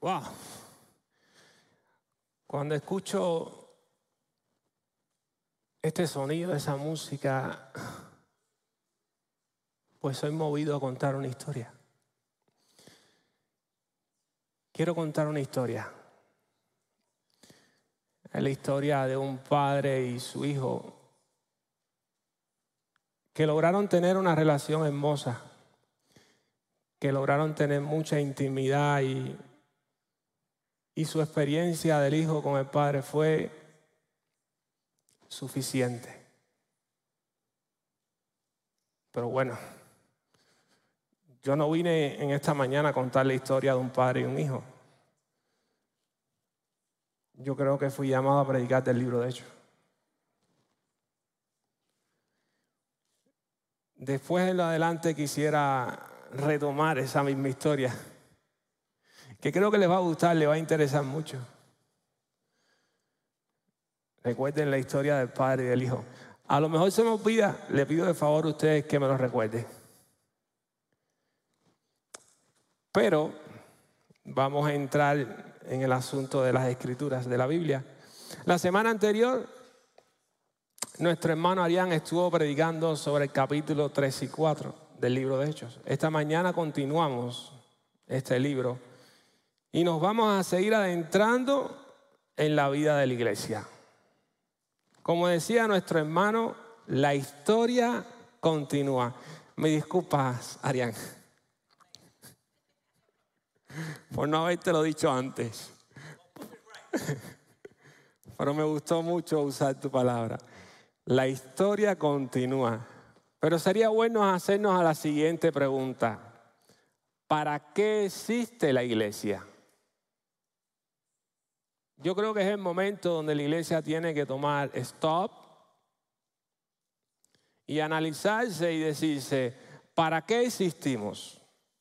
Wow. Cuando escucho este sonido, esa música, pues soy movido a contar una historia. Quiero contar una historia. Es la historia de un padre y su hijo que lograron tener una relación hermosa, que lograron tener mucha intimidad y su experiencia del hijo con el padre fue suficiente. Pero bueno, yo no vine en esta mañana a contar la historia de un padre y un hijo. Yo creo que fui llamado a predicar del libro de Hechos. Después en lo adelante quisiera retomar esa misma historia, que creo que les va a gustar, les va a interesar mucho. Recuerden la historia del padre y del hijo. A lo mejor se me olvida, le pido de favor a ustedes que me lo recuerden. Pero vamos a entrar en el asunto de las escrituras de la Biblia. La semana anterior, nuestro hermano Arián estuvo predicando sobre el capítulo 3 y 4 del libro de Hechos. Esta mañana continuamos este libro y nos vamos a seguir adentrando en la vida de la iglesia. Como decía nuestro hermano, la historia continúa. Me disculpas, Arián, por no habértelo dicho antes. Pero me gustó mucho usar tu palabra. La historia continúa. Pero sería bueno hacernos a la siguiente pregunta. ¿Para qué existe la iglesia? Yo creo que es el momento donde la iglesia tiene que tomar stop y analizarse y decirse, ¿para qué existimos?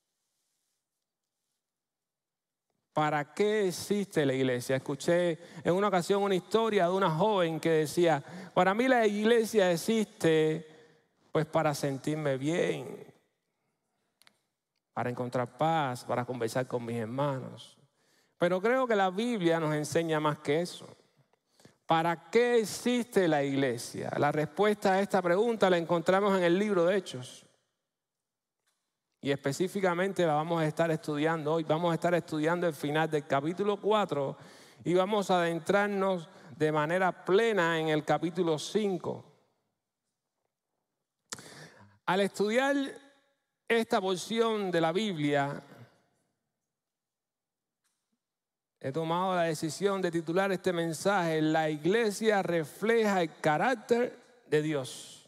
¿Para qué existe la iglesia? Escuché en una ocasión una historia de una joven que decía, para mí la iglesia existe pues para sentirme bien, para encontrar paz, para conversar con mis hermanos. Pero creo que la Biblia nos enseña más que eso. ¿Para qué existe la iglesia? La respuesta a esta pregunta la encontramos en el libro de Hechos. Y específicamente la vamos a estar estudiando hoy. Vamos a estar estudiando el final del capítulo 4 y vamos a adentrarnos de manera plena en el capítulo 5. Al estudiar esta porción de la Biblia, he tomado la decisión de titular este mensaje, La iglesia refleja el carácter de Dios.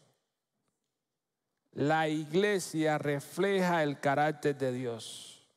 La iglesia refleja el carácter de Dios.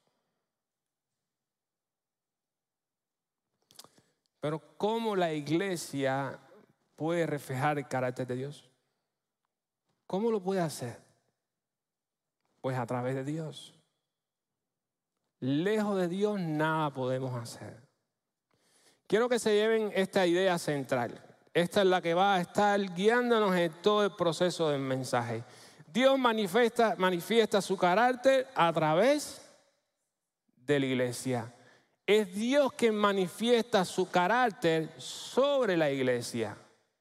Pero ¿cómo la iglesia puede reflejar el carácter de Dios? ¿Cómo lo puede hacer? Pues a través de Dios. Lejos de Dios nada podemos hacer. Quiero que se lleven esta idea central. Esta es la que va a estar guiándonos en todo el proceso del mensaje. Dios manifiesta su carácter a través de la iglesia. Es Dios quien manifiesta su carácter sobre la iglesia.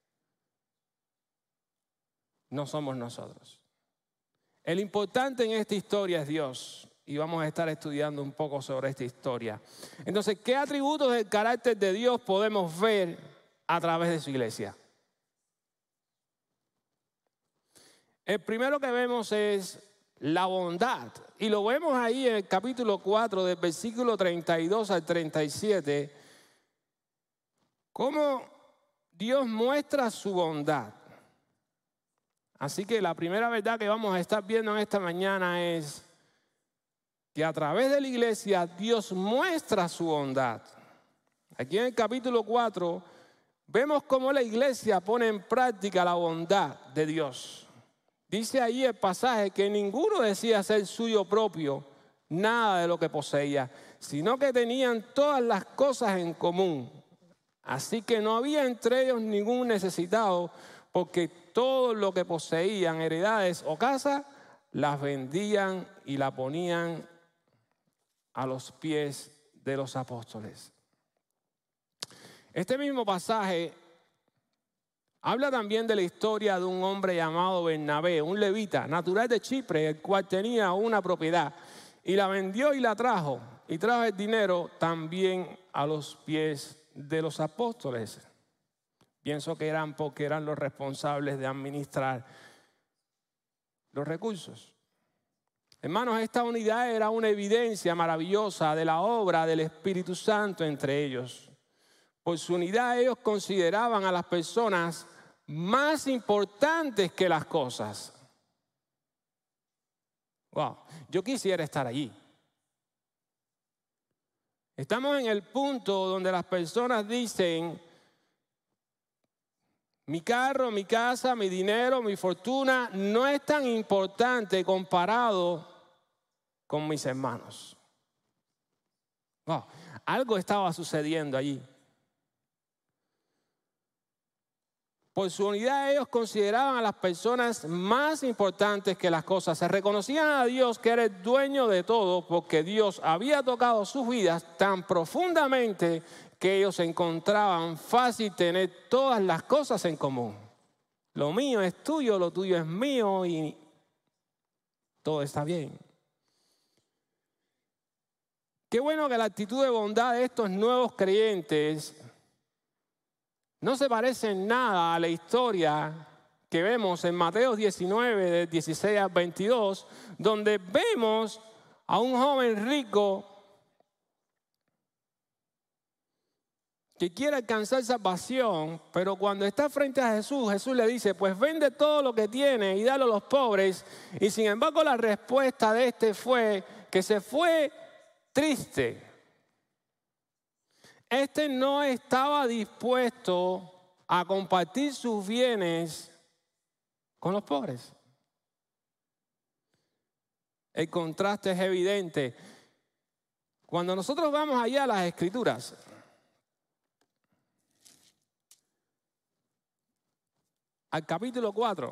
No somos nosotros. El importante en esta historia es Dios. Y vamos a estar estudiando un poco sobre esta historia. Entonces, ¿qué atributos del carácter de Dios podemos ver a través de su iglesia? El primero que vemos es la bondad. Y lo vemos ahí en el capítulo 4, del versículo 32 al 37. Cómo Dios muestra su bondad. Así que la primera verdad que vamos a estar viendo en esta mañana es que a través de la iglesia Dios muestra su bondad. Aquí en el capítulo 4 vemos cómo la iglesia pone en práctica la bondad de Dios. Dice ahí el pasaje que ninguno decía ser suyo propio nada de lo que poseía, sino que tenían todas las cosas en común. Así que no había entre ellos ningún necesitado, porque todo lo que poseían, heredades o casas, las vendían y la ponían a los pies de los apóstoles. Este mismo pasaje habla también de la historia de un hombre llamado Bernabé, un levita, natural de Chipre, el cual tenía una propiedad y la vendió y la trajo. Y trajo el dinero también a los pies de los apóstoles. Pienso que eran porque eran los responsables de administrar los recursos. Hermanos, esta unidad era una evidencia maravillosa de la obra del Espíritu Santo entre ellos. Por su unidad ellos consideraban a las personas más importantes que las cosas. Wow, yo quisiera estar allí. Estamos en el punto donde las personas dicen: mi carro, mi casa, mi dinero, mi fortuna no es tan importante comparado con mis hermanos. Wow, algo estaba sucediendo allí. Por su unidad ellos consideraban a las personas más importantes que las cosas. Se reconocían a Dios que era el dueño de todo, porque Dios había tocado sus vidas tan profundamente que ellos encontraban fácil tener todas las cosas en común. Lo mío es tuyo, lo tuyo es mío y todo está bien. Qué bueno que la actitud de bondad de estos nuevos creyentes no se parece en nada a la historia que vemos en Mateo 19, del 16 al 22, donde vemos a un joven rico que quiere alcanzar salvación, pero cuando está frente a Jesús, Jesús le dice: pues vende todo lo que tiene y dalo a los pobres. Y sin embargo la respuesta de este fue que se fue triste. Este no estaba dispuesto a compartir sus bienes con los pobres. El contraste es evidente. Cuando nosotros vamos allá a las Escrituras, al capítulo 4,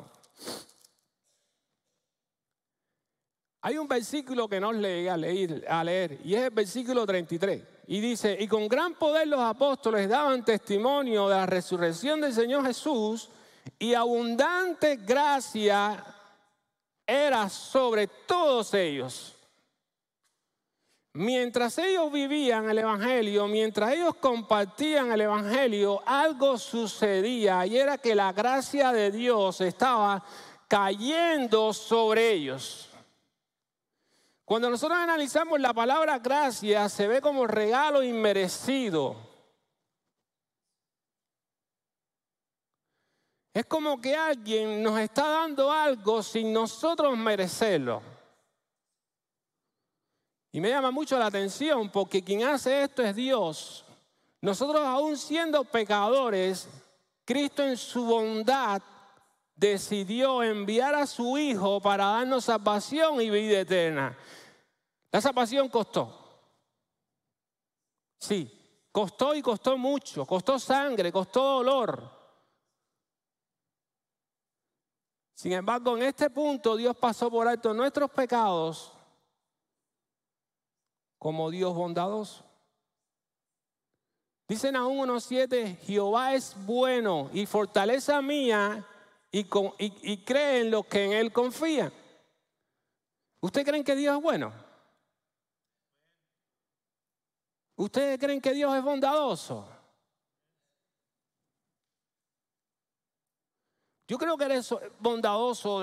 hay un versículo que no os llegué a leer y es el versículo 33. Y dice: y con gran poder los apóstoles daban testimonio de la resurrección del Señor Jesús, y abundante gracia era sobre todos ellos. Mientras ellos vivían el Evangelio, mientras ellos compartían el Evangelio, algo sucedía, y era que la gracia de Dios estaba cayendo sobre ellos. Cuando nosotros analizamos la palabra gracia, se ve como regalo inmerecido. Es como que alguien nos está dando algo sin nosotros merecerlo. Y me llama mucho la atención porque quien hace esto es Dios. Nosotros, aún siendo pecadores, Cristo en su bondad decidió enviar a su Hijo para darnos salvación y vida eterna. La salvación costó. Sí, costó y costó mucho. Costó sangre, costó dolor. Sin embargo, en este punto Dios pasó por alto nuestros pecados como Dios bondadoso. Dice Nahum 1:7: Jehová es bueno y fortaleza mía, y cree en los que en Él confían. ¿Ustedes creen que Dios es bueno? ¿Ustedes creen que Dios es bondadoso? Yo creo que Él es bondadoso.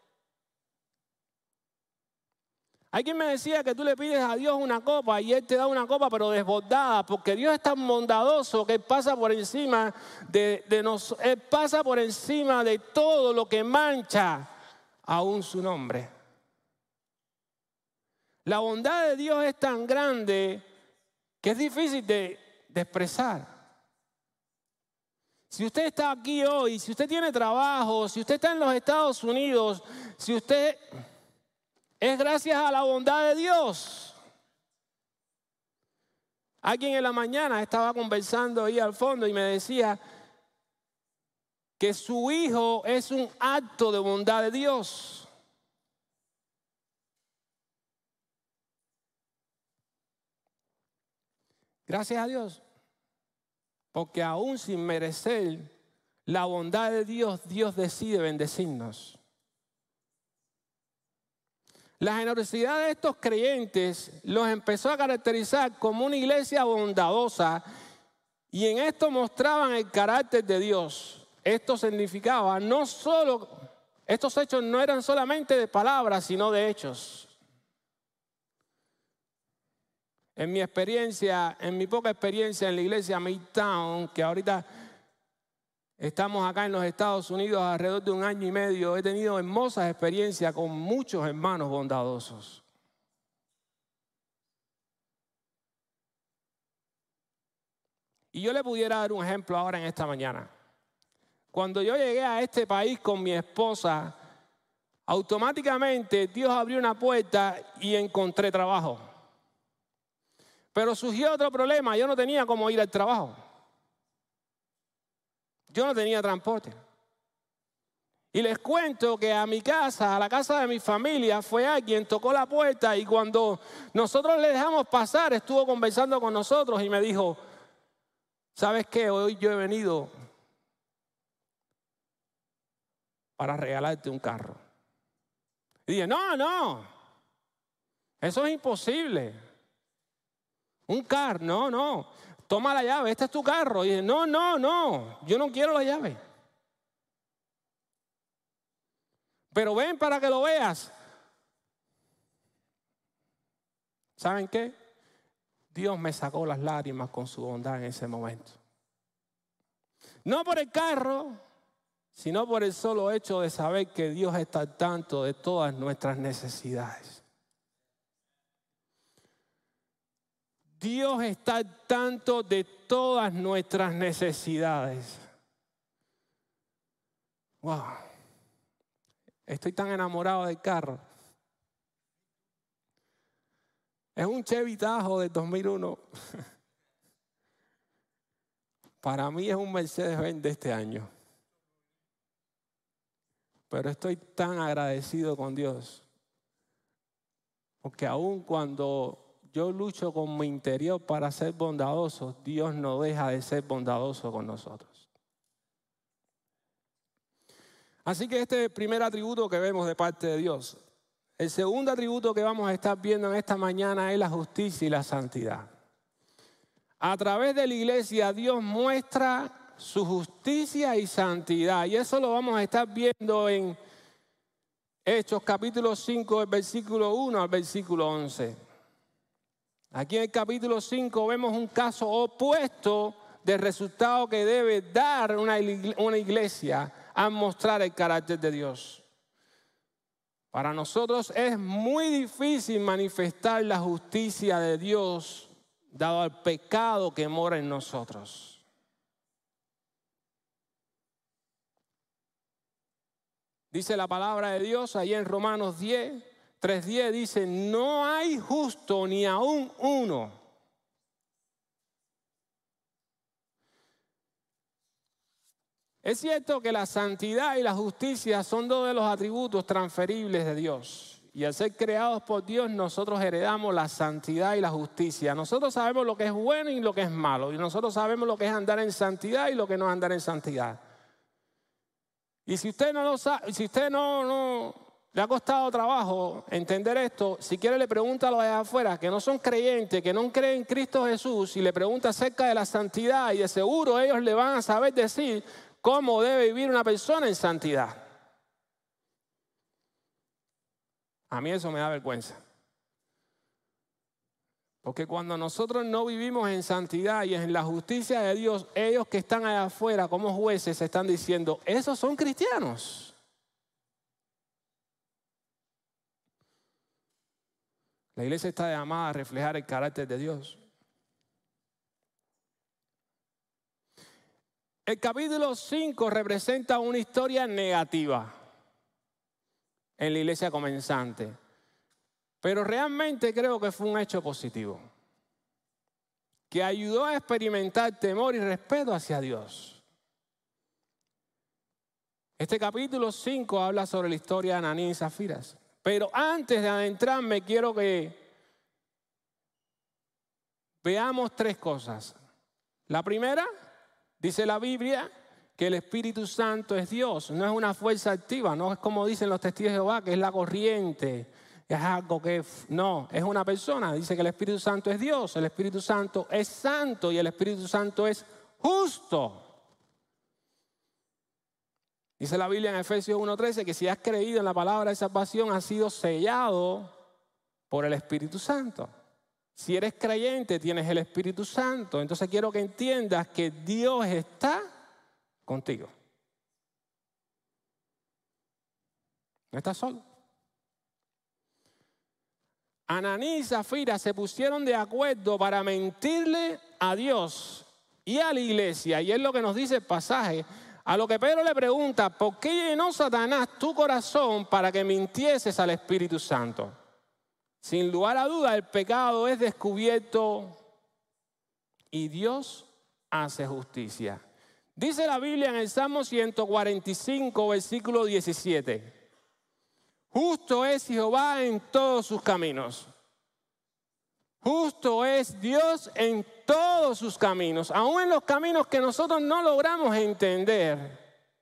Alguien me decía que tú le pides a Dios una copa y Él te da una copa pero desbordada, porque Dios es tan bondadoso que Él pasa por encima Él pasa por encima de todo lo que mancha aún su nombre. La bondad de Dios es tan grande que es difícil de expresar. Si usted está aquí hoy, si usted tiene trabajo, si usted está en los Estados Unidos, si usted... es gracias a la bondad de Dios. Alguien en la mañana estaba conversando ahí al fondo y me decía que su hijo es un acto de bondad de Dios. Gracias a Dios. Porque aún sin merecer la bondad de Dios, Dios decide bendecirnos. La generosidad de estos creyentes los empezó a caracterizar como una iglesia bondadosa y en esto mostraban el carácter de Dios. Esto significaba no solo, estos hechos no eran solamente de palabras, sino de hechos. En mi experiencia, en mi poca experiencia en la iglesia Midtown, que ahorita estamos acá en los Estados Unidos alrededor de 1 año y medio, he tenido hermosas experiencias con muchos hermanos bondadosos. Y yo le pudiera dar un ejemplo ahora en esta mañana. Cuando yo llegué a este país con mi esposa, automáticamente Dios abrió una puerta y encontré trabajo. Pero surgió otro problema, yo no tenía cómo ir al trabajo. Yo no tenía transporte. Y les cuento que a mi casa, a la casa de mi familia, fue alguien, tocó la puerta y cuando nosotros le dejamos pasar, estuvo conversando con nosotros y me dijo, ¿sabes qué? Hoy yo he venido para regalarte un carro. Y dije, no, eso es imposible. Un carro, no, toma la llave, este es tu carro. Y dije, no, yo no quiero la llave. Pero ven para que lo veas. ¿Saben qué? Dios me sacó las lágrimas con su bondad en ese momento. No por el carro, sino por el solo hecho de saber que Dios está al tanto de todas nuestras necesidades. Dios está al tanto de todas nuestras necesidades. Wow. Estoy tan enamorado del carro. Es un Chevy Tahoe del 2001. Para mí es un Mercedes-Benz de este año. Pero estoy tan agradecido con Dios. Porque aun cuando yo lucho con mi interior para ser bondadoso, Dios no deja de ser bondadoso con nosotros. Así que este es el primer atributo que vemos de parte de Dios. El segundo atributo que vamos a estar viendo en esta mañana es la justicia y la santidad. A través de la iglesia Dios muestra su justicia y santidad. Y eso lo vamos a estar viendo en Hechos capítulo 5, del versículo 1 al versículo 11. Aquí en el capítulo 5 vemos un caso opuesto del resultado que debe dar una iglesia al mostrar el carácter de Dios. Para nosotros es muy difícil manifestar la justicia de Dios dado al pecado que mora en nosotros. Dice la palabra de Dios ahí en Romanos 3:10 dice, no hay justo ni aún uno. Es cierto que la santidad y la justicia son dos de los atributos transferibles de Dios. Y al ser creados por Dios, nosotros heredamos la santidad y la justicia. Nosotros sabemos lo que es bueno y lo que es malo. Y nosotros sabemos lo que es andar en santidad y lo que no es andar en santidad. Y si usted no lo sabe, si usted no le ha costado trabajo entender esto, si quiere le pregunta a los de afuera que no son creyentes, que no creen en Cristo Jesús y le pregunta acerca de la santidad y de seguro ellos le van a saber decir cómo debe vivir una persona en santidad. A mí eso me da vergüenza. Porque cuando nosotros no vivimos en santidad y en la justicia de Dios, ellos que están allá afuera como jueces están diciendo, esos son cristianos. La iglesia está llamada a reflejar el carácter de Dios. El capítulo 5 representa una historia negativa en la iglesia comenzante. Pero realmente creo que fue un hecho positivo, que ayudó a experimentar temor y respeto hacia Dios. Este capítulo 5 habla sobre la historia de Ananías y Zafiras. Pero antes de adentrarme, quiero que veamos tres cosas. La primera, dice la Biblia, que el Espíritu Santo es Dios, no es una fuerza activa, no es como dicen los testigos de Jehová, que es la corriente, es algo que no, es una persona. Dice que el Espíritu Santo es Dios, el Espíritu Santo es santo y el Espíritu Santo es justo. Dice la Biblia en Efesios 1:13 que si has creído en la palabra de salvación, has sido sellado por el Espíritu Santo. Si eres creyente, tienes el Espíritu Santo. Entonces quiero que entiendas que Dios está contigo. No estás solo. Ananí y Zafira se pusieron de acuerdo para mentirle a Dios y a la iglesia. Y es lo que nos dice el pasaje. A lo que Pedro le pregunta, ¿por qué llenó Satanás tu corazón para que mintieses al Espíritu Santo? Sin lugar a duda, el pecado es descubierto y Dios hace justicia. Dice la Biblia en el Salmo 145, versículo 17. Justo es Jehová en todos sus caminos. Justo es Dios en todos sus caminos, aún en los caminos que nosotros no logramos entender.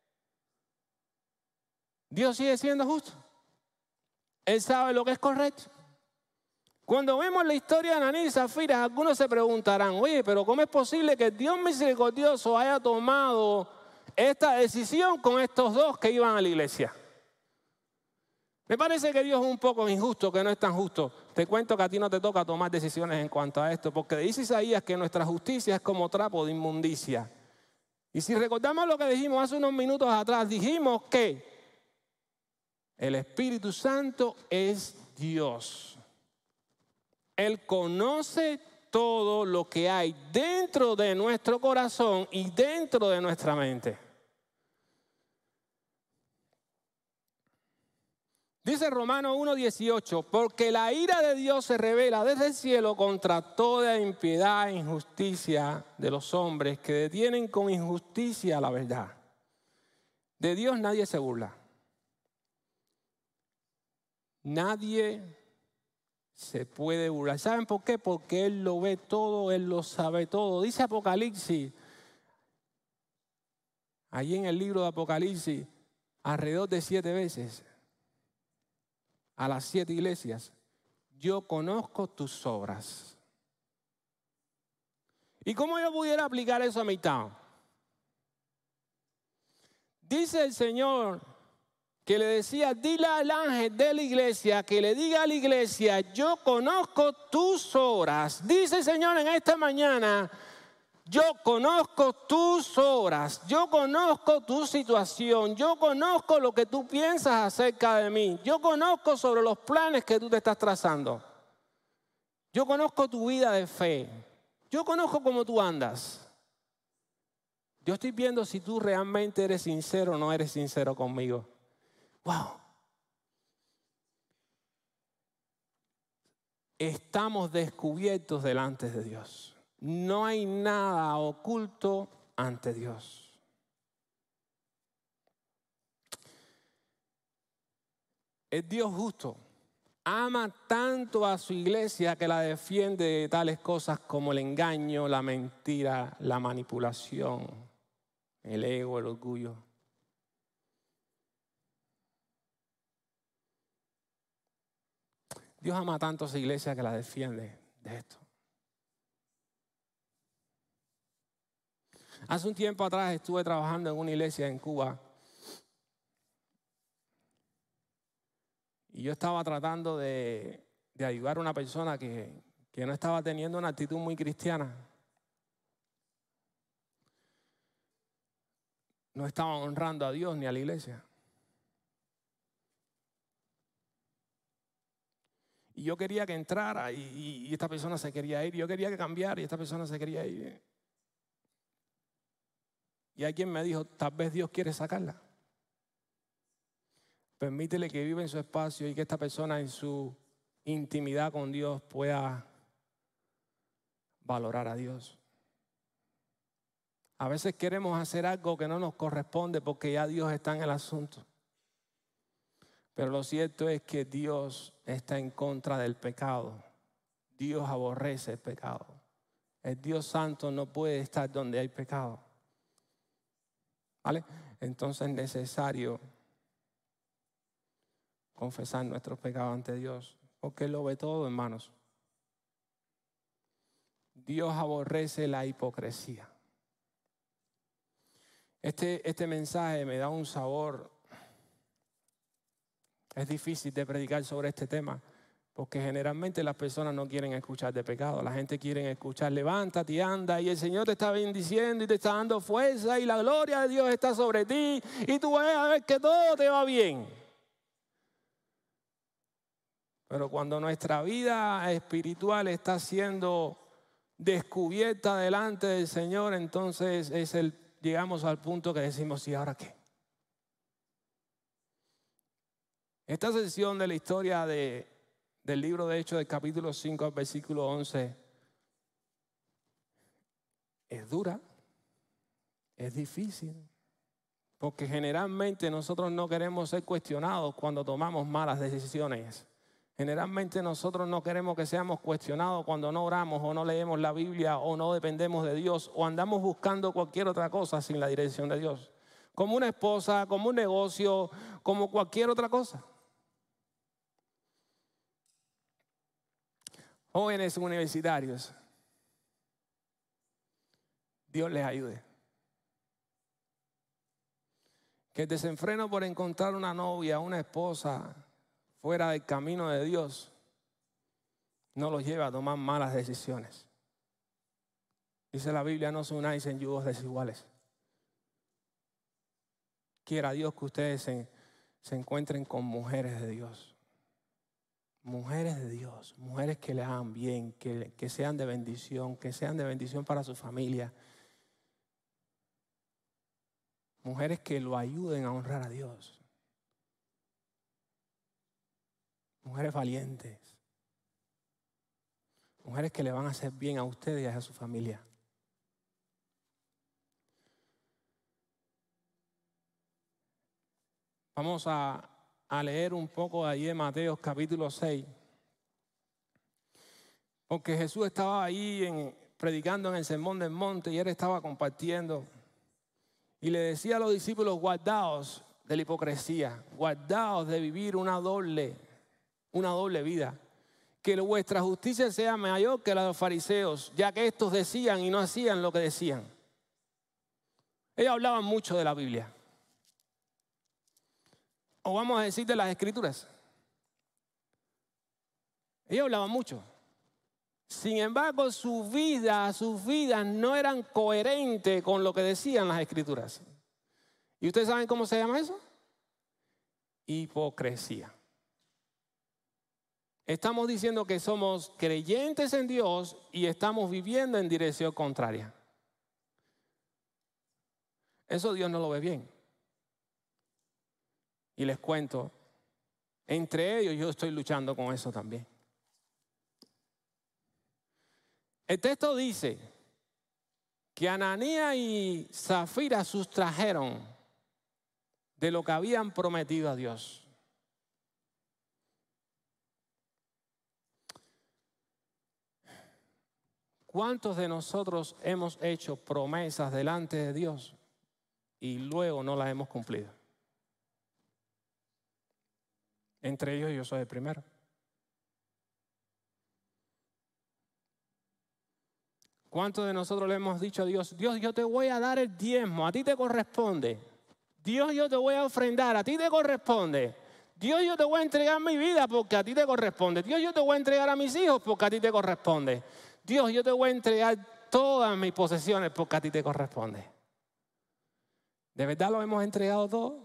Dios sigue siendo justo. Él sabe lo que es correcto. Cuando vemos la historia de Ananí y Zafira, algunos se preguntarán, oye, pero ¿cómo es posible que Dios misericordioso haya tomado esta decisión con estos dos que iban a la iglesia? Me parece que Dios es un poco injusto, que no es tan justo. Te cuento que a ti no te toca tomar decisiones en cuanto a esto, porque dice Isaías que nuestra justicia es como trapo de inmundicia. Y si recordamos lo que dijimos hace unos minutos atrás, dijimos que el Espíritu Santo es Dios. Él conoce todo lo que hay dentro de nuestro corazón y dentro de nuestra mente. Dice Romanos 1:18, porque la ira de Dios se revela desde el cielo contra toda impiedad e injusticia de los hombres que detienen con injusticia la verdad. De Dios nadie se burla. Nadie se puede burlar. ¿Saben por qué? Porque Él lo ve todo, Él lo sabe todo. Dice Apocalipsis, allí en el libro de Apocalipsis, alrededor de 7 veces, a las 7 iglesias, yo conozco tus obras. ¿Y cómo yo pudiera aplicar eso a mi town? Dice el Señor que le decía, dile al ángel de la iglesia que le diga a la iglesia, yo conozco tus obras. Dice el Señor en esta mañana, yo conozco tus obras, yo conozco tu situación, yo conozco lo que tú piensas acerca de mí, yo conozco sobre los planes que tú te estás trazando. Yo conozco tu vida de fe, yo conozco cómo tú andas. Yo estoy viendo si tú realmente eres sincero o no eres sincero conmigo. Wow. Estamos descubiertos delante de Dios. No hay nada oculto ante Dios. Es Dios justo. Ama tanto a su iglesia que la defiende de tales cosas como el engaño, la mentira, la manipulación, el ego, el orgullo. Dios ama tanto a su iglesia que la defiende de esto. Hace un tiempo atrás estuve trabajando en una iglesia en Cuba y yo estaba tratando de ayudar a una persona que no estaba teniendo una actitud muy cristiana. No estaba honrando a Dios ni a la iglesia. Y yo quería que entrara y esta persona se quería ir. Yo quería que cambiara y esta persona se quería ir. Y alguien me dijo, tal vez Dios quiere sacarla. Permítele que viva en su espacio y que esta persona en su intimidad con Dios pueda valorar a Dios. A veces queremos hacer algo que no nos corresponde porque ya Dios está en el asunto. Pero lo cierto es que Dios está en contra del pecado. Dios aborrece el pecado. El Dios santo no puede estar donde hay pecado. ¿Vale? Entonces es necesario confesar nuestros pecados ante Dios, porque Él lo ve todo, hermanos. Dios aborrece la hipocresía. Este mensaje me da un sabor. Es difícil de predicar sobre este tema, porque generalmente las personas no quieren escuchar de pecado. La gente quiere escuchar, levántate y anda, y el Señor te está bendiciendo y te está dando fuerza, y la gloria de Dios está sobre ti, y tú vas a ver que todo te va bien. Pero cuando nuestra vida espiritual está siendo descubierta delante del Señor, entonces llegamos al punto que decimos, ¿y ahora qué? Esta sección de la historia del libro de Hechos, del capítulo 5 al versículo 11, es dura, es difícil, porque generalmente nosotros no queremos ser cuestionados cuando tomamos malas decisiones. Generalmente nosotros no queremos que seamos cuestionados cuando no oramos o no leemos la Biblia o no dependemos de Dios o andamos buscando cualquier otra cosa sin la dirección de Dios. Como una esposa, como un negocio, como cualquier otra cosa. Jóvenes universitarios, Dios les ayude. Que el desenfreno por encontrar una novia, una esposa fuera del camino de Dios no los lleva a tomar malas decisiones. Dice la Biblia, no se unáis en yugos desiguales. Quiera Dios que ustedes se encuentren con mujeres de Dios. Mujeres de Dios, mujeres que le hagan bien, que sean de bendición para su familia. Mujeres que lo ayuden a honrar a Dios. Mujeres valientes. Mujeres que le van a hacer bien a usted y a su familia. Vamos a leer un poco de ahí en Mateo capítulo 6. Porque Jesús estaba ahí predicando en el Sermón del Monte y Él estaba compartiendo. Y le decía a los discípulos, guardaos de la hipocresía, guardaos de vivir una doble vida. Que vuestra justicia sea mayor que la de los fariseos, ya que estos decían y no hacían lo que decían. Ellos hablaban mucho de la Biblia. O vamos a decir de las Escrituras. Ellos hablaban mucho. Sin embargo, sus vidas no eran coherentes con lo que decían las Escrituras. ¿Y ustedes saben cómo se llama eso? Hipocresía. Estamos diciendo que somos creyentes en Dios y estamos viviendo en dirección contraria. Eso Dios no lo ve bien. Y les cuento, entre ellos yo estoy luchando con eso también. El texto dice que Ananías y Zafira sustrajeron de lo que habían prometido a Dios. ¿Cuántos de nosotros hemos hecho promesas delante de Dios y luego no las hemos cumplido? Entre ellos yo soy el primero. ¿Cuántos de nosotros le hemos dicho a Dios, Dios, yo te voy a dar el diezmo, a ti te corresponde? Dios, yo te voy a ofrendar, a ti te corresponde. Dios, yo te voy a entregar mi vida porque a ti te corresponde. Dios, yo te voy a entregar a mis hijos porque a ti te corresponde. Dios, yo te voy a entregar todas mis posesiones porque a ti te corresponde. ¿De verdad lo hemos entregado todo?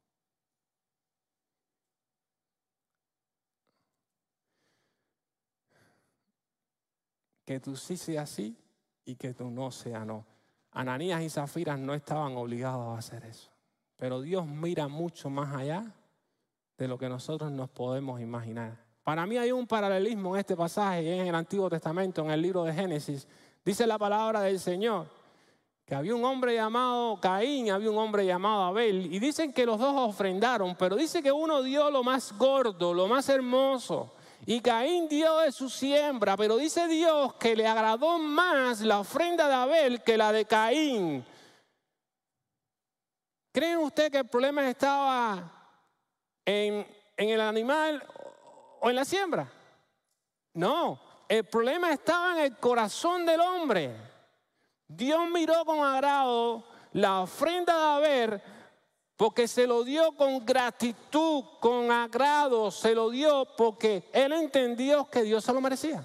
Que tú sí seas sí y que tú no seas no. Ananías y Zafira no estaban obligados a hacer eso. Pero Dios mira mucho más allá de lo que nosotros nos podemos imaginar. Para mí hay un paralelismo en este pasaje, en el Antiguo Testamento, en el libro de Génesis. Dice la palabra del Señor que había un hombre llamado Caín y había un hombre llamado Abel. Y dicen que los dos ofrendaron, pero dice que uno dio lo más gordo, lo más hermoso. Y Caín dio de su siembra, pero dice Dios que le agradó más la ofrenda de Abel que la de Caín. ¿Creen ustedes que el problema estaba en el animal o en la siembra? No, el problema estaba en el corazón del hombre. Dios miró con agrado la ofrenda de Abel porque se lo dio con gratitud, con agrado, se lo dio porque él entendió que Dios se lo merecía.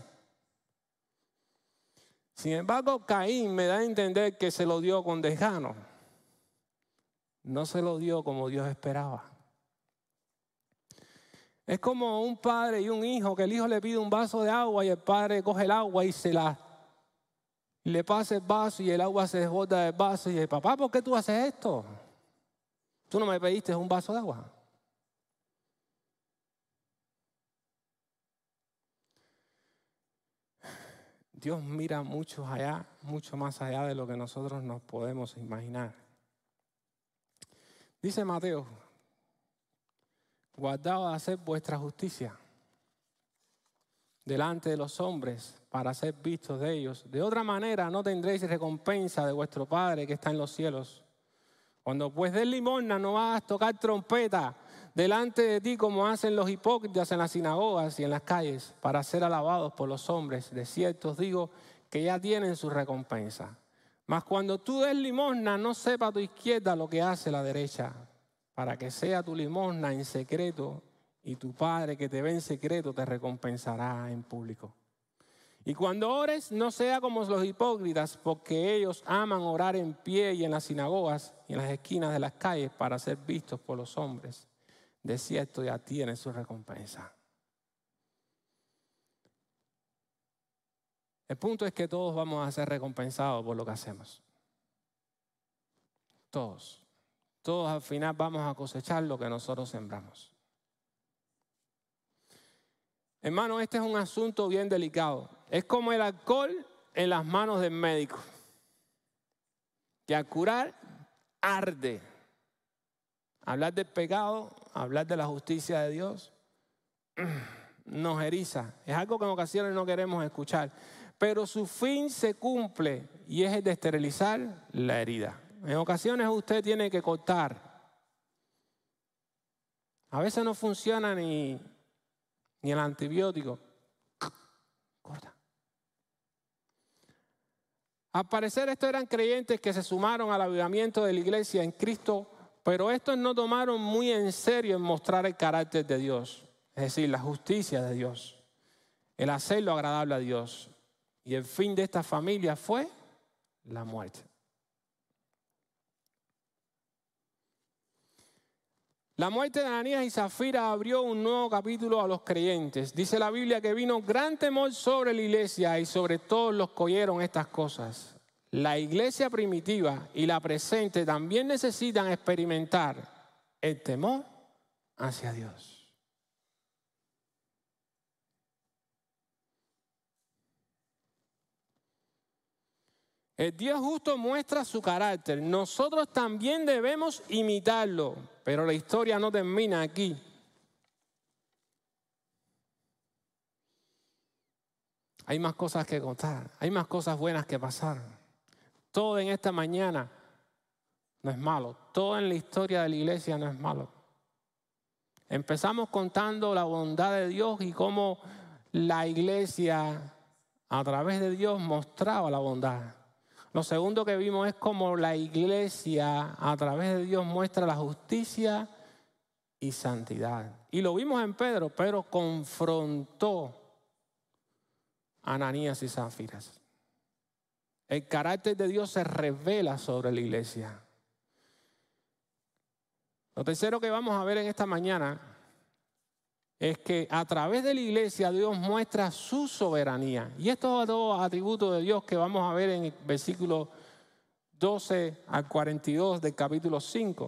Sin embargo, Caín me da a entender que se lo dio con desgano. No se lo dio como Dios esperaba. Es como un padre y un hijo, que el hijo le pide un vaso de agua y el padre coge el agua y le pasa el vaso y el agua se desborda del vaso y dice, papá, ¿por qué tú haces esto? Tú no me pediste un vaso de agua. Dios mira mucho más allá de lo que nosotros nos podemos imaginar. Dice Mateo, guardaos de hacer vuestra justicia delante de los hombres para ser vistos de ellos. De otra manera no tendréis recompensa de vuestro Padre que está en los cielos. Cuando pues des limosna no vas a tocar trompeta delante de ti como hacen los hipócritas en las sinagogas y en las calles para ser alabados por los hombres. De cierto os digo que ya tienen su recompensa. Mas cuando tú des limosna no sepa tu izquierda lo que hace la derecha, para que sea tu limosna en secreto y tu Padre que te ve en secreto te recompensará en público. Y cuando ores, no sea como los hipócritas, porque ellos aman orar en pie y en las sinagogas y en las esquinas de las calles para ser vistos por los hombres. De cierto, ya tienen su recompensa. El punto es que todos vamos a ser recompensados por lo que hacemos. Todos. Todos al final vamos a cosechar lo que nosotros sembramos. Hermano, este es un asunto bien delicado. Es como el alcohol en las manos del médico, que al curar arde. Hablar del pecado, hablar de la justicia de Dios, nos eriza. Es algo que en ocasiones no queremos escuchar. Pero su fin se cumple y es el de esterilizar la herida. En ocasiones usted tiene que cortar. A veces no funciona ni el antibiótico. Corta. Al parecer estos eran creyentes que se sumaron al avivamiento de la iglesia en Cristo, pero estos no tomaron muy en serio en mostrar el carácter de Dios, es decir, la justicia de Dios, el hacerlo agradable a Dios. Y el fin de esta familia fue la muerte. La muerte de Ananías y Zafira abrió un nuevo capítulo a los creyentes. Dice la Biblia que vino gran temor sobre la iglesia y sobre todos los que oyeron estas cosas. La iglesia primitiva y la presente también necesitan experimentar el temor hacia Dios. El Dios justo muestra su carácter. Nosotros también debemos imitarlo. Pero la historia no termina aquí. Hay más cosas que contar. Hay más cosas buenas que pasar. Todo en esta mañana no es malo. Todo en la historia de la iglesia no es malo. Empezamos contando la bondad de Dios y cómo la iglesia a través de Dios mostraba la bondad. Lo segundo que vimos es cómo la iglesia a través de Dios muestra la justicia y santidad. Y lo vimos en Pedro. Pedro confrontó a Ananías y Zafira. El carácter de Dios se revela sobre la iglesia. Lo tercero que vamos a ver en esta mañana es que a través de la iglesia Dios muestra su soberanía. Y estos son dos atributos de Dios que vamos a ver en el versículo 12 al 42 del capítulo 5.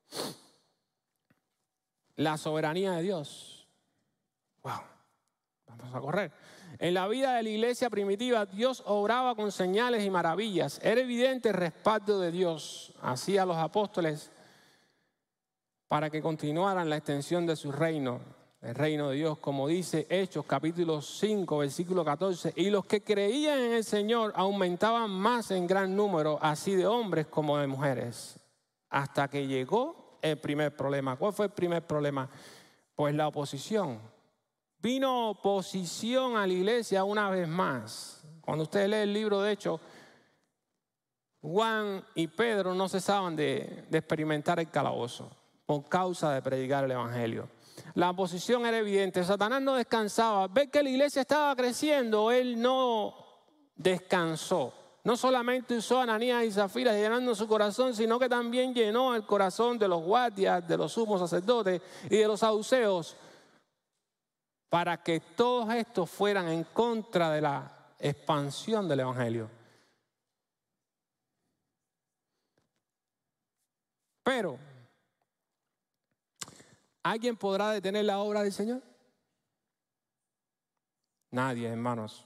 La soberanía de Dios. Wow, vamos a correr. En la vida de la iglesia primitiva, Dios obraba con señales y maravillas. Era evidente el respaldo de Dios hacia los apóstoles para que continuaran la extensión de su reino. el reino de Dios, como dice Hechos capítulo 5, versículo 14. Y los que creían en el Señor aumentaban más en gran número, así de hombres como de mujeres. Hasta que llegó el primer problema. ¿Cuál fue el primer problema? Pues la oposición. Vino oposición a la iglesia una vez más. Cuando usted lee el libro de Hechos, Juan y Pedro no cesaban de experimentar el calabozo por causa de predicar el evangelio. La oposición era evidente. Satanás no descansaba. Ver que la iglesia estaba creciendo, él no descansó. No solamente usó a Ananías y Zafira llenando su corazón, sino que también llenó el corazón de los guardias, de los sumos sacerdotes y de los saduceos, para que todos estos fueran en contra de la expansión del evangelio. Pero, ¿alguien podrá detener la obra del Señor? Nadie, hermanos.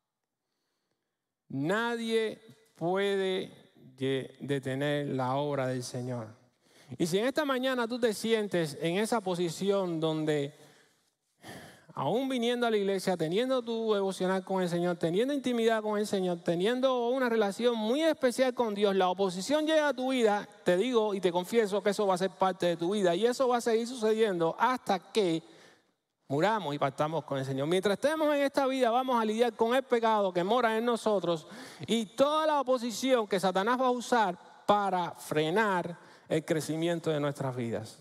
Nadie puede detener la obra del Señor. Y si en esta mañana tú te sientes en esa posición donde, aún viniendo a la iglesia, teniendo tu devocional con el Señor, teniendo intimidad con el Señor, teniendo una relación muy especial con Dios, la oposición llega a tu vida, te digo y te confieso que eso va a ser parte de tu vida y eso va a seguir sucediendo hasta que muramos y partamos con el Señor. Mientras estemos en esta vida vamos a lidiar con el pecado que mora en nosotros y toda la oposición que Satanás va a usar para frenar el crecimiento de nuestras vidas.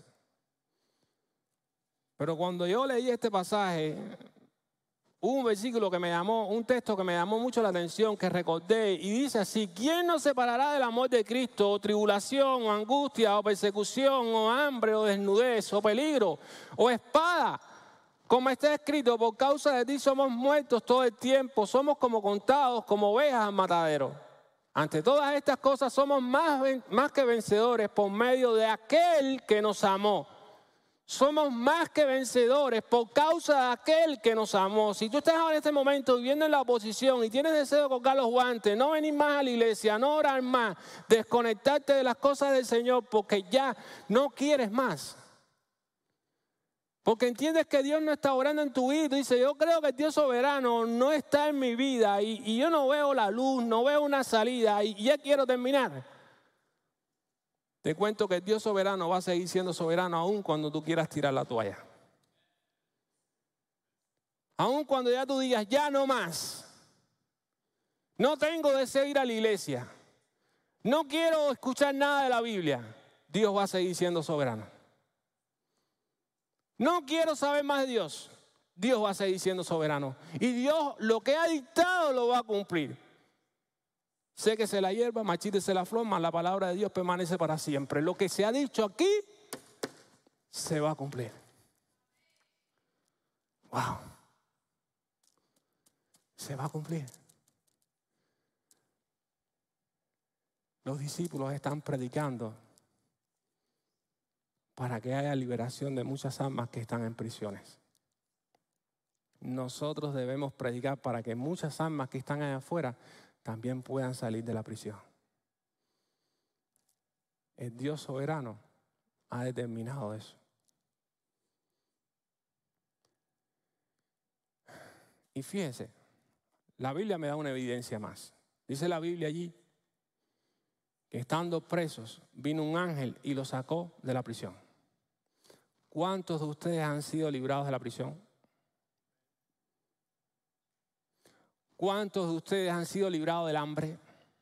Pero cuando yo leí este pasaje, hubo un versículo que me llamó, un texto que me llamó mucho la atención, que recordé, y dice así: ¿quién nos separará del amor de Cristo? O tribulación, o angustia, o persecución, o hambre, o desnudez, o peligro, o espada. Como está escrito, por causa de ti somos muertos todo el tiempo, somos como contados, como ovejas al matadero. Ante todas estas cosas somos más que vencedores por medio de aquel que nos amó. Somos más que vencedores por causa de aquel que nos amó. Si tú estás ahora en este momento viviendo en la oposición y tienes deseo de colgar los guantes, no venir más a la iglesia, no orar más, desconectarte de las cosas del Señor porque ya no quieres más. Porque entiendes que Dios no está obrando en tu vida. Tú dices, yo creo que el Dios soberano no está en mi vida y yo no veo la luz, no veo una salida y ya quiero terminar. Te cuento que el Dios soberano va a seguir siendo soberano aún cuando tú quieras tirar la toalla. Aún cuando ya tú digas, ya no más. No tengo deseo de ir a la iglesia. No quiero escuchar nada de la Biblia. Dios va a seguir siendo soberano. No quiero saber más de Dios. Dios va a seguir siendo soberano. Y Dios lo que ha dictado lo va a cumplir. Séquese la hierba, marchítese la flor, mas la palabra de Dios permanece para siempre. Lo que se ha dicho aquí se va a cumplir. Wow. Se va a cumplir. Los discípulos están predicando para que haya liberación de muchas almas que están en prisiones. Nosotros debemos predicar para que muchas almas que están allá afuera también puedan salir de la prisión. El Dios soberano ha determinado eso. Y fíjense, la Biblia me da una evidencia más. Dice la Biblia allí que estando presos vino un ángel y los sacó de la prisión. ¿Cuántos de ustedes han sido librados de la prisión? ¿Cuántos de ustedes han sido librados del hambre?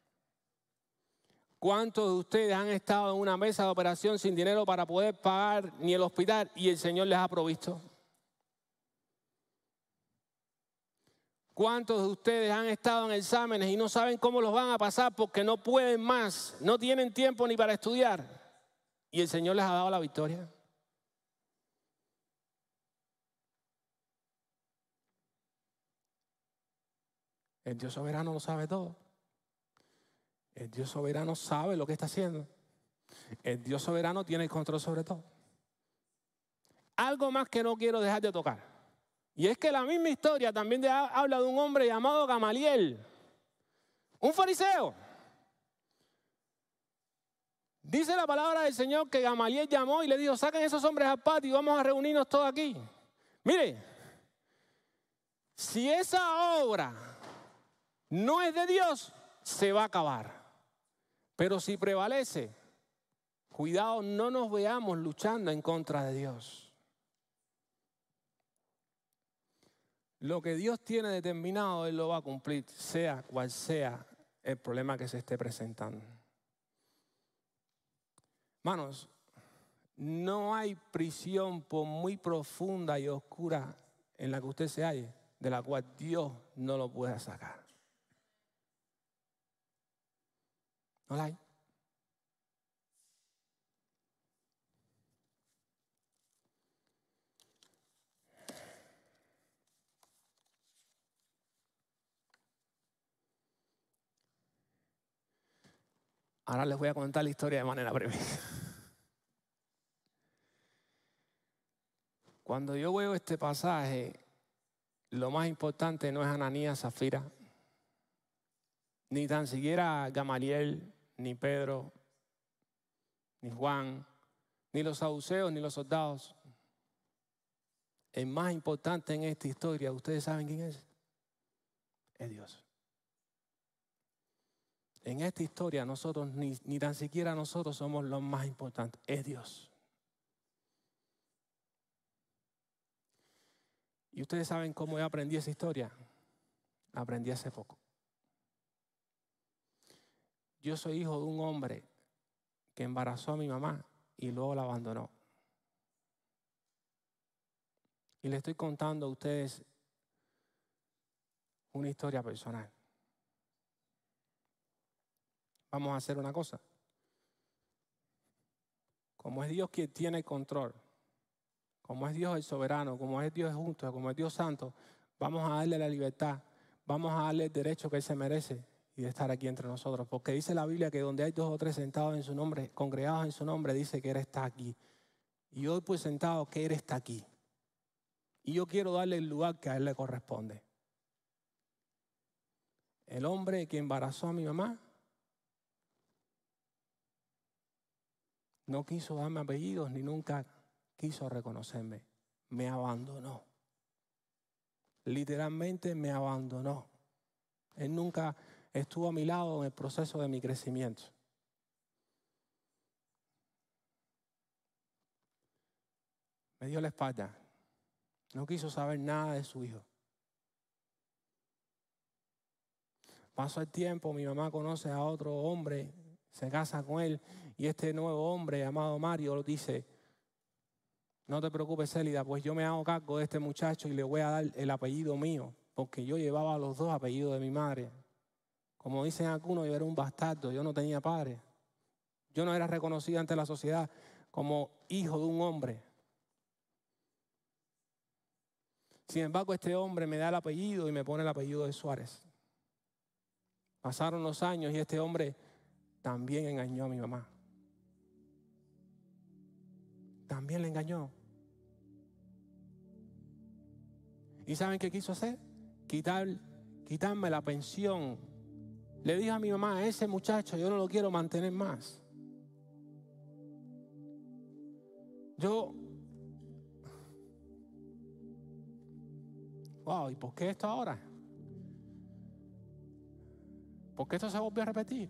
¿Cuántos de ustedes han estado en una mesa de operación sin dinero para poder pagar ni el hospital y el Señor les ha provisto? ¿Cuántos de ustedes han estado en exámenes y no saben cómo los van a pasar porque no pueden más, no tienen tiempo ni para estudiar y el Señor les ha dado la victoria? El Dios soberano lo sabe todo. El Dios soberano sabe lo que está haciendo. El Dios soberano tiene el control sobre todo. Algo más que no quiero dejar de tocar. Y es que la misma historia también habla de un hombre llamado Gamaliel, un fariseo. Dice la palabra del Señor que Gamaliel llamó y le dijo, saquen esos hombres al patio y vamos a reunirnos todos aquí. Mire, si esa obra no es de Dios, se va a acabar. Pero si prevalece, cuidado, no nos veamos luchando en contra de Dios. Lo que Dios tiene determinado, Él lo va a cumplir, sea cual sea el problema que se esté presentando. Hermanos, no hay prisión por muy profunda y oscura en la que usted se halle, de la cual Dios no lo pueda sacar. No la hay. Ahora les voy a contar la historia de manera breve. Cuando yo veo este pasaje, lo más importante no es Ananías, Zafira, ni tan siquiera Gamaliel, ni Pedro, ni Juan, ni los saduceos, ni los soldados. El más importante en esta historia, ¿ustedes saben quién es? Es Dios. En esta historia nosotros, ni tan siquiera nosotros somos los más importantes, es Dios. ¿Y ustedes saben cómo yo aprendí esa historia? La aprendí hace poco. Yo soy hijo de un hombre que embarazó a mi mamá y luego la abandonó. Y le estoy contando a ustedes una historia personal. Vamos a hacer una cosa. Como es Dios quien tiene el control, como es Dios el soberano, como es Dios justo, como es Dios santo, vamos a darle la libertad, vamos a darle el derecho que Él se merece y de estar aquí entre nosotros. Porque dice la Biblia que donde hay 2 o 3 sentados en su nombre, congregados en su nombre, dice que Él está aquí. Y hoy pues sentado que Él está aquí. Y yo quiero darle el lugar que a Él le corresponde. El hombre que embarazó a mi mamá no quiso darme apellidos ni nunca quiso reconocerme. Me abandonó. Literalmente me abandonó. Él nunca estuvo a mi lado en el proceso de mi crecimiento. Me dio la espalda. No quiso saber nada de su hijo. Pasó el tiempo, mi mamá conoce a otro hombre, se casa con él y este nuevo hombre llamado Mario dice: no te preocupes, Célida, pues yo me hago cargo de este muchacho y le voy a dar el apellido mío, porque yo llevaba los 2 apellidos de mi madre. Como dicen algunos, yo era un bastardo, yo no tenía padre. Yo no era reconocido ante la sociedad como hijo de un hombre. Sin embargo, este hombre me da el apellido y me pone el apellido de Suárez. Pasaron los años y este hombre también engañó a mi mamá. También le engañó. ¿Y saben qué quiso hacer? Quitarme la pensión. Le dijo a mi mamá: ese muchacho yo no lo quiero mantener más. Wow, ¿y por qué esto ahora? ¿Por qué esto se volvió a repetir?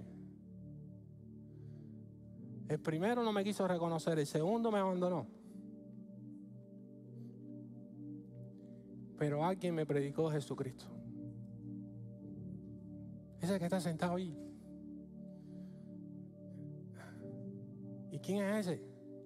El primero no me quiso reconocer, el segundo me abandonó. Pero alguien me predicó Jesucristo. Ese que está sentado ahí. ¿Y quién es ese?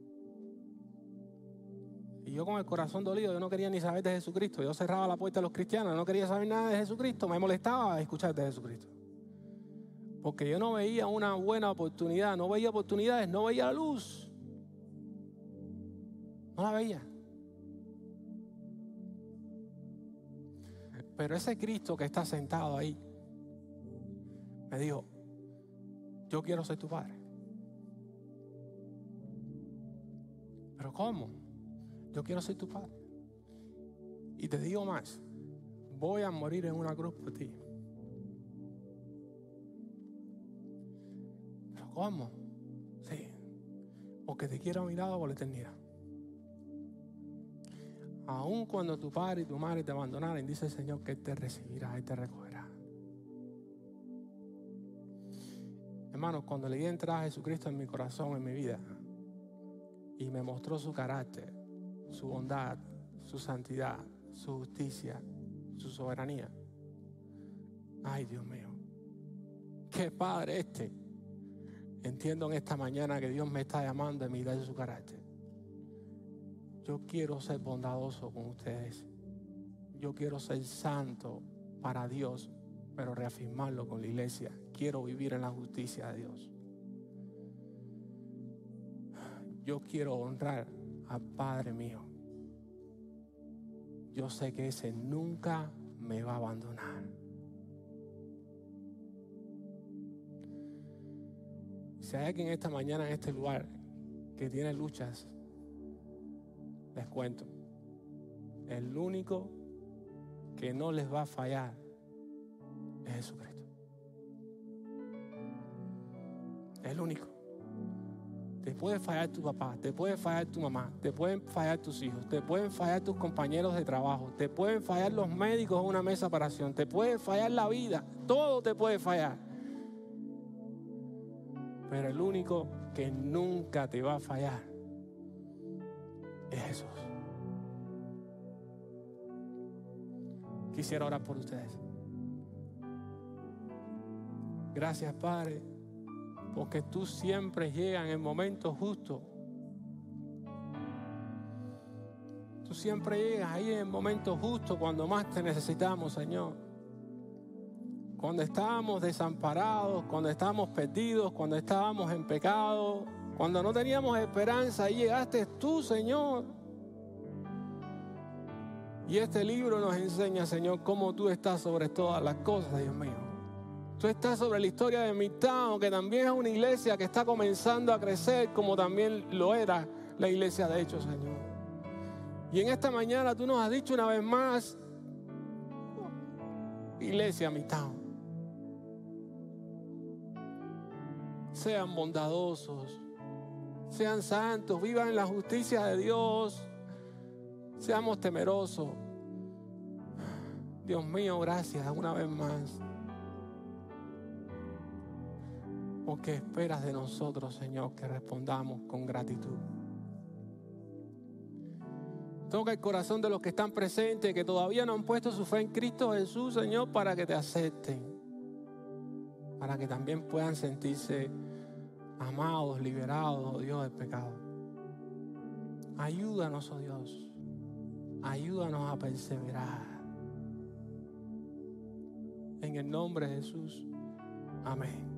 Y yo con el corazón dolido, yo no quería ni saber de Jesucristo. Yo cerraba la puerta a los cristianos, no quería saber nada de Jesucristo. Me molestaba escuchar de Jesucristo. Porque yo no veía una buena oportunidad, no veía oportunidades, no veía la luz. No la veía. Pero ese Cristo que está sentado ahí me dijo: yo quiero ser tu padre. ¿Pero cómo? Yo quiero ser tu padre. Y te digo más, voy a morir en una cruz por ti. ¿Pero cómo? Sí, porque te quiero a mi lado por la eternidad. Aun cuando tu padre y tu madre te abandonaran, dice el Señor que Él te recibirá, Él te recogerá. Hermanos, cuando le di entrada a Jesucristo en mi corazón, en mi vida, y me mostró su carácter, su bondad, su santidad, su justicia, su soberanía. Ay, Dios mío, qué Padre este. Entiendo en esta mañana que Dios me está llamando a imitar su carácter. Yo quiero ser bondadoso con ustedes. Yo quiero ser santo para Dios, pero reafirmarlo con la iglesia. Quiero vivir en la justicia de Dios. Yo quiero honrar al Padre mío. Yo sé que ese nunca me va a abandonar. Si hay alguien esta mañana en este lugar que tiene luchas, les cuento, el único que no les va a fallar es Jesucristo. El único. Te puede fallar tu papá, te puede fallar tu mamá, te pueden fallar tus hijos, te pueden fallar tus compañeros de trabajo, te pueden fallar los médicos en una mesa para oración, te puede fallar la vida, todo te puede fallar. Pero el único que nunca te va a fallar es Jesús. Quisiera orar por ustedes. Gracias, Padre, porque tú siempre llegas en el momento justo. Tú siempre llegas ahí en el momento justo cuando más te necesitamos, Señor. Cuando estábamos desamparados, cuando estábamos perdidos, cuando estábamos en pecado, cuando no teníamos esperanza, ahí llegaste tú, Señor. Y este libro nos enseña, Señor, cómo tú estás sobre todas las cosas, Dios mío. Tú estás sobre la historia de Midtown, que también es una iglesia que está comenzando a crecer, como también lo era la iglesia de Hechos, Señor. Y en esta mañana tú nos has dicho una vez más, iglesia Midtown, sean bondadosos, sean santos, vivan en la justicia de Dios, seamos temerosos. Dios mío, gracias una vez más, porque esperas de nosotros, Señor, que respondamos con gratitud. Toca el corazón de los que están presentes, que todavía no han puesto su fe en Cristo Jesús, Señor, para que te acepten, para que también puedan sentirse amados, liberados, oh Dios, del pecado. Ayúdanos, oh Dios, ayúdanos a perseverar. En el nombre de Jesús, amén.